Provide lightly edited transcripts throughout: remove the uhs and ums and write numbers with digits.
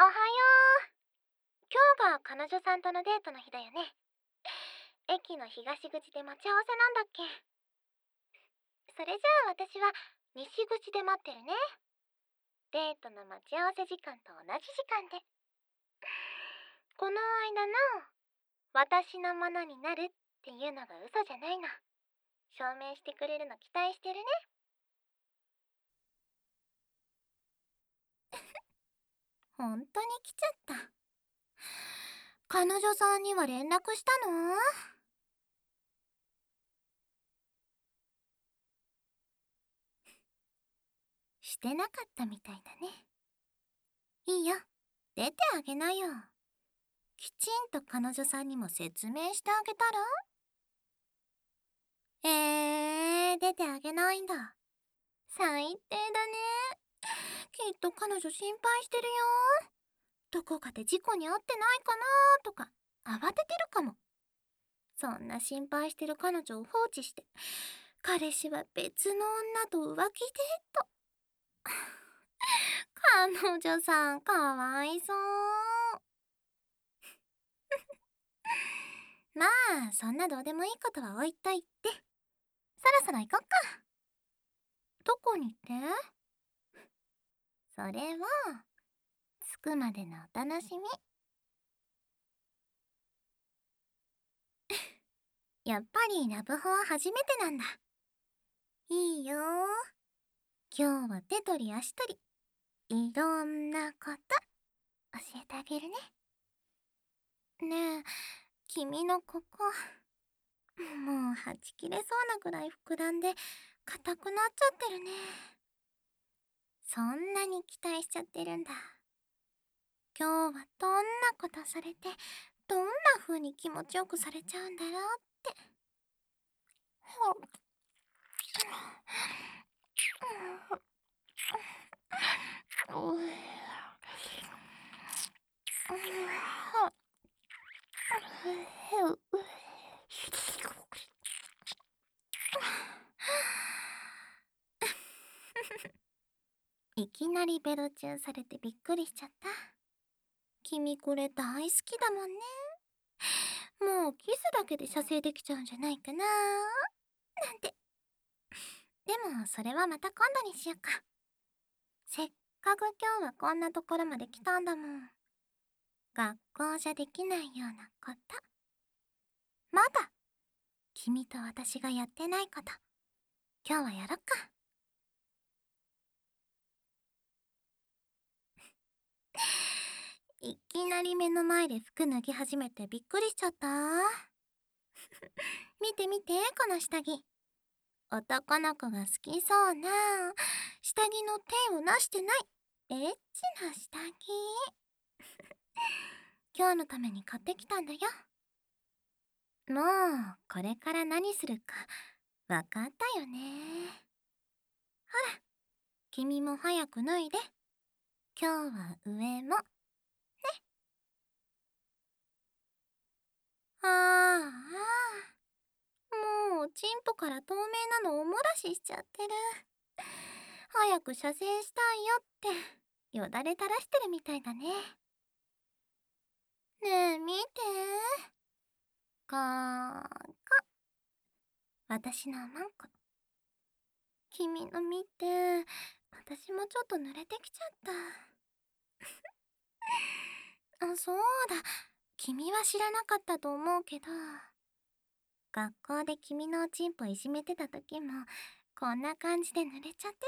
おはよう。今日が彼女さんとのデートの日だよね。駅の東口で待ち合わせなんだっけ。それじゃあ私は西口で待ってるね。デートの待ち合わせ時間と同じ時間で。この間の私のものになるっていうのが嘘じゃないの。証明してくれるの期待してるね。本当に来ちゃった。彼女さんには連絡したの？してなかったみたいだね。いいよ、出てあげなよ。きちんと彼女さんにも説明してあげたら？出てあげないんだ。最低だね。きっと彼女心配してるよ。どこかで事故に遭ってないかなとか、慌ててるかも。そんな心配してる彼女を放置して、彼氏は別の女と浮気デート。彼女さんかわいそう。まあ、そんなどうでもいいことは置いといて、そろそろ行こっか。どこにって？それは、着くまでのお楽しみ。やっぱりラブホは初めてなんだ。いいよ。今日は手取り足取り、いろんなこと教えてあげるね。ねえ、君のここ、もうはち切れそうなくらい膨らんで硬くなっちゃってるね。そんなに期待しちゃってるんだ。今日はどんなことされて、どんな風に気持ちよくされちゃうんだろうって。いきなりベロチューされてびっくりしちゃった。君これ大好きだもんね。もうキスだけで射精できちゃうんじゃないかななんて。でもそれはまた今度にしようか。せっかく今日はこんなところまで来たんだもん。学校じゃできないようなこと。まだ君と私がやってないこと、今日はやろっか。いきなり目の前で服脱ぎ始めてびっくりしちゃった。見て見て、この下着。男の子が好きそうな下着の手をなしてないエッチな下着。今日のために買ってきたんだよ。もうこれから何するかわかったよね。ほら、君も早く脱いで。今日は上も。ああ、もうチンポから透明なのお漏らししちゃってる。早く射精したいよってよだれ垂らしてるみたいだね。ねえ見て。こーこ。私のマンコ。君の見て。私もちょっと濡れてきちゃった。あ、そうだ。君は知らなかったと思うけど、学校で君のおちんぽいじめてた時もこんな感じで濡れちゃって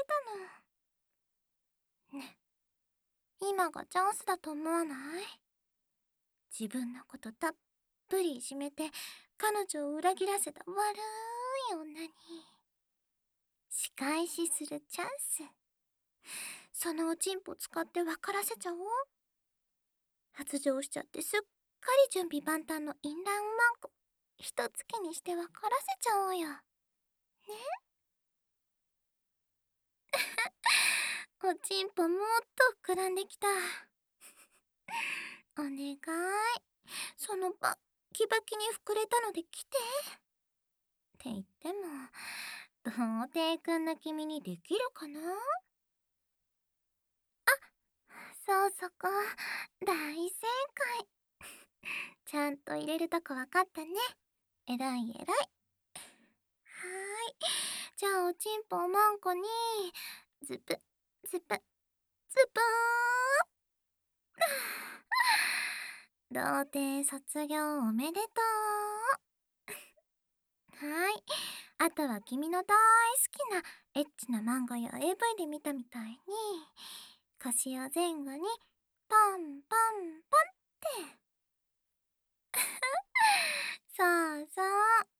たの。ね、今がチャンスだと思わない？自分のことたっぷりいじめて彼女を裏切らせた悪い女に仕返しするチャンス。そのおちんぽ使って分からせちゃおう。発情しちゃってすっかり準備万端のインランマンコ一月にして分からせちゃおうよ。ね。おちんぽもっと膨らんできた。お願い。そのバッキバキに膨れたので来て。って言っても、童貞くんの君にできるかな？あ、そうそこ。 ゃんと入れるとこわかったね。えらいえらい。はーい。じゃあおちんぽおまんこにズプズプズプーん。童貞卒業おめでとう。はーい。あとは君の大好きなエッチな漫画や AV で見たみたいに腰を前後にパンパンパンって。そうそう。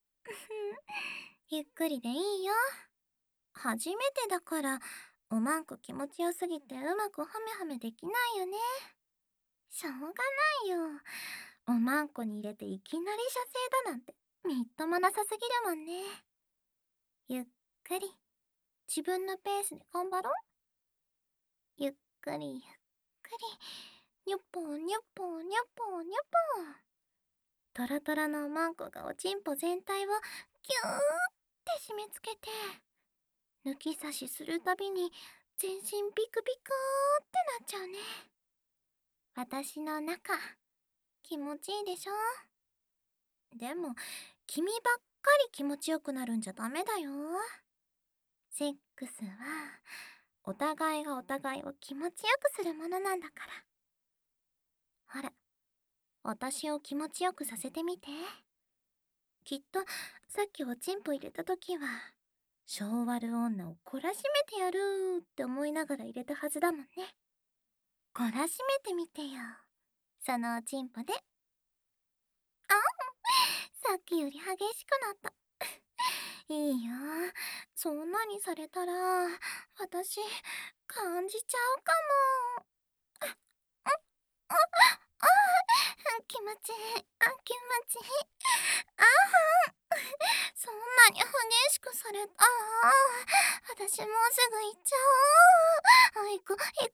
ゆっくりでいいよ。初めてだからおまんこ気持ちよすぎてうまくハメハメできないよね。しょうがないよ。おまんこに入れていきなり射精だなんてみっともなさすぎるもんね。ゆっくり自分のペースで頑張ろう。ゆっくりゆっくり。にょっぽんにょっぽんにょっぽんにょっぽん。トロトロのおまんこがおちんぽ全体をギューって締め付けて抜き差しするたびに全身ビクビクってなっちゃうね。私の中気持ちいいでしょ。でも君ばっかり気持ちよくなるんじゃダメだよ。セックスはお互いがお互いを気持ちよくするものなんだから。ほら、私を気持ちよくさせてみて。きっとさっきおちんぽ入れた時は性悪女を懲らしめてやるって思いながら入れたはずだもんね。懲らしめてみてよ、そのおちんぽで。あ、さっきより激しくなった。いいよ、そんなにされたら私感じちゃうかも。あ、あ、あ、気持ちいい、気持ちいい。あそんなに激しくされたら私もうすぐ行っちゃおう。行く行く行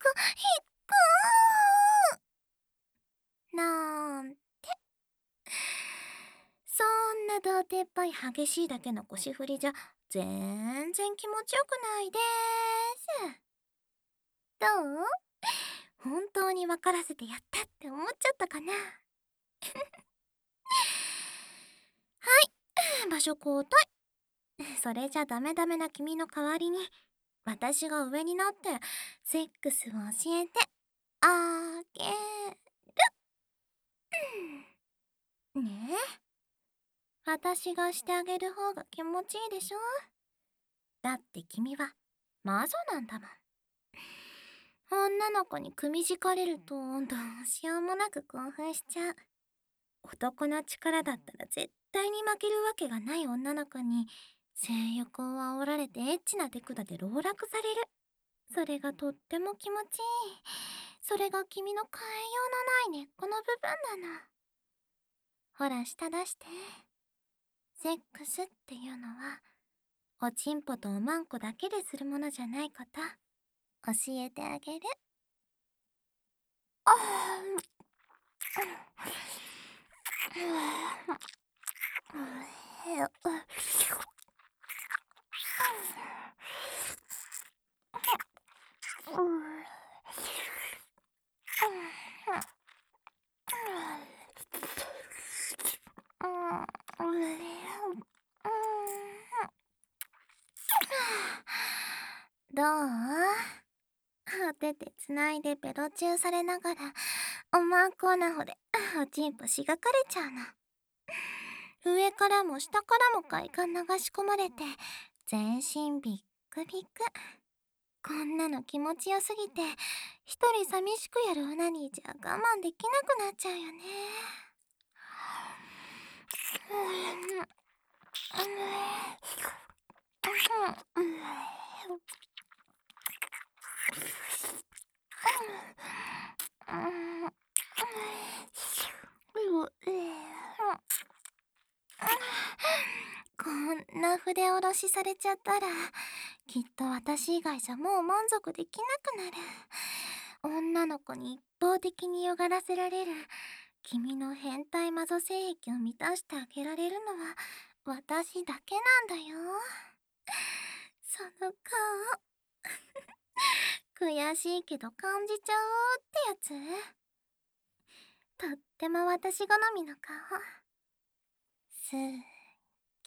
くなんて。そんな童貞っぽい激しいだけの腰振りじゃ全然気持ちよくないです。どう？本当に分からせてやったって思っちゃったかな。はい、場所交代。それじゃダメダメな君の代わりに私が上になってセックスを教えてあげる。ねえ、私がしてあげる方が気持ちいいでしょ。だって君は魔女なんだもん。女の子に組み敷かれるとどうしようもなく興奮しちゃう。男の力だったら絶対に負けるわけがない女の子に性欲を煽られてエッチな手札で籠絡される。それがとっても気持ちいい。それが君の変えようのない根っこの部分なの。ほら舌出して。セックスっていうのはおちんぽとおまんこだけでするものじゃないこと教えてあげる。あどう？お手手つないでベロチューされながらおまんこなほでおちんぽしがかれちゃうの。上からも下からも快感流し込まれて全身ビックビック。こんなの気持ちよすぎて一人寂しくやるオナニーじゃ我慢できなくなっちゃうよね。こんな筆下ろしされちゃったらきっと私以外じゃもう満足できなくなる。女の子に一方的によがらせられる君の変態マゾ性癖を満たしてあげられるのは私だけなんだよ。その顔悔しいけど感じちゃうってやつ。 とっても私好みの顔。好き。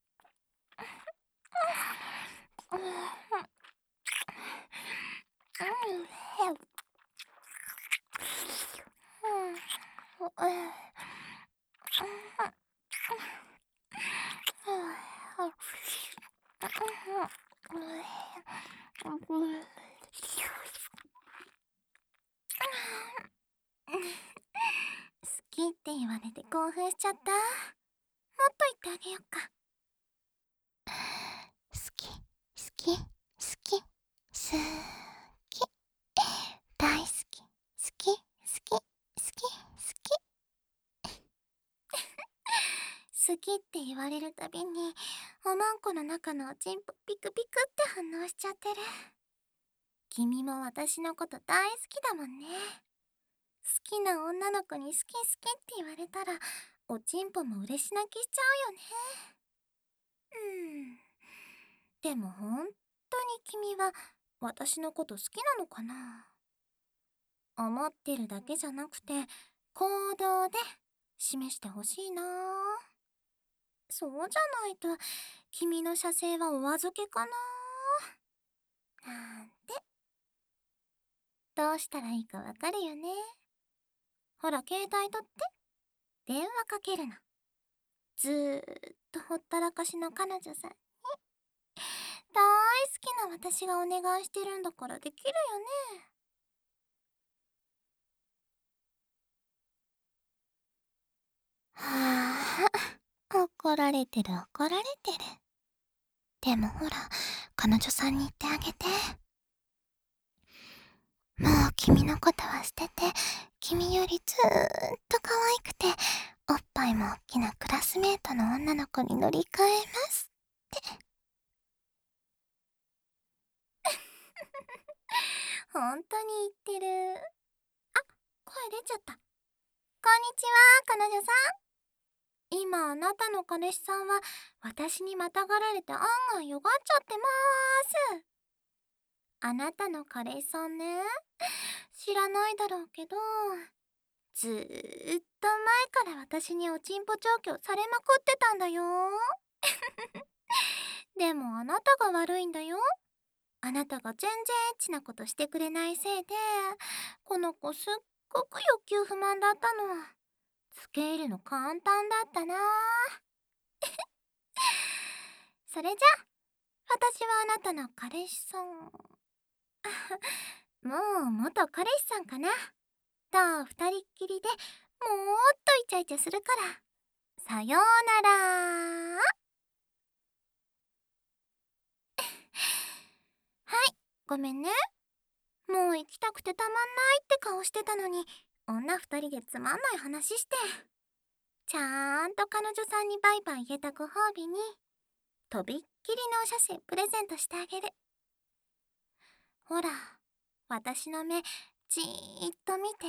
好きって言われて興奮しちゃった。もっと言ってあげよっか。好き、好き、好き、好き、大好き、好き、好き、好き、好き。好きって言われるたびに、おまんこの中のおちんぽピクピクって反応しちゃってる。君も私のこと大好きだもんね。好きな女の子に好き好きって言われたら、おちんぽも嬉し泣きしちゃうよね。でも本当に君は私のこと好きなのかな？思ってるだけじゃなくて行動で示してほしいな。そうじゃないと君の射精はお預けかななんて。どうしたらいいかわかるよね。ほら携帯取って電話かけるの。ずーっとほったらかしの彼女さんに大好きな私がお願いしてるんだからできるよね。はあ、怒られてる怒られてる。でもほら、彼女さんに言ってあげて。もう君のことは捨てて、君よりずーっと可愛くて、おっぱいも大きなクラスメートの女の子に乗り換えますって。本当に言ってる。あ、声出ちゃった。こんにちは、彼女さん。今あなたの彼氏さんは私にまたがられて案外よがっちゃってまーす。あなたの彼氏さんね、知らないだろうけど、ずーっと前から私におちんぽ調教されまくってたんだよ。でもあなたが悪いんだよ。あなたが全然エッチなことしてくれないせいで、この子すっごく欲求不満だったの。つけ入るの簡単だったな。それじゃあ、私はあなたの彼氏さん。もう元彼氏さんかな。と二人っきりでもっとイチャイチャするから。さようなら。はい、ごめんね。もう行きたくてたまんないって顔してたのに、女二人でつまんない話して。ちゃんと彼女さんにバイバイ言えたご褒美に、とびっきりのお写真プレゼントしてあげる。ほら、私の目、じーっと見て。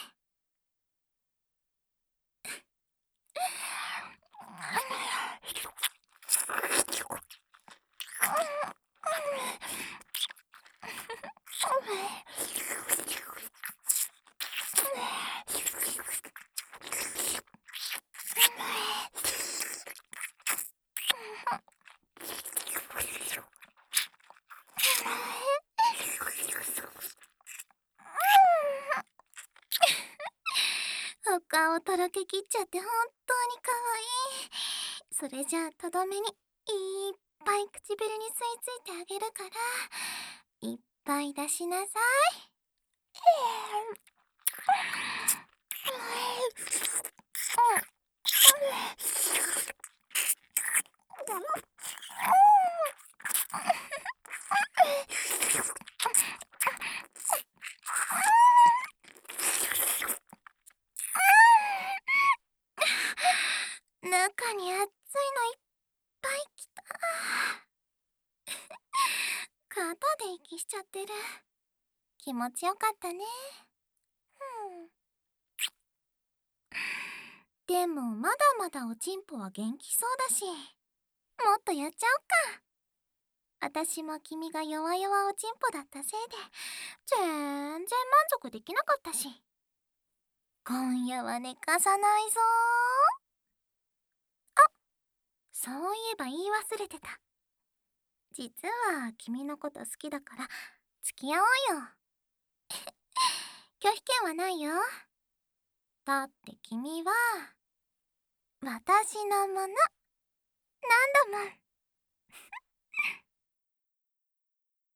お顔とろけきっちゃって本当に可愛い。それじゃあとどめにいっぱい唇に吸い付いてあげるから、いっぱい出しなさい。中に熱いのいっぱいきた。肩で息しちゃってる。気持ちよかったね。でもまだまだおちんぽは元気そうだし、もっとやっちゃおっか。私も君が弱々おちんぽだったせいで全然満足できなかったし。 今夜は寝かさないぞ。そういえば言い忘れてた。実は君のこと好きだから付き合おうよ。拒否権はないよ。だって君は私のものなんだもん。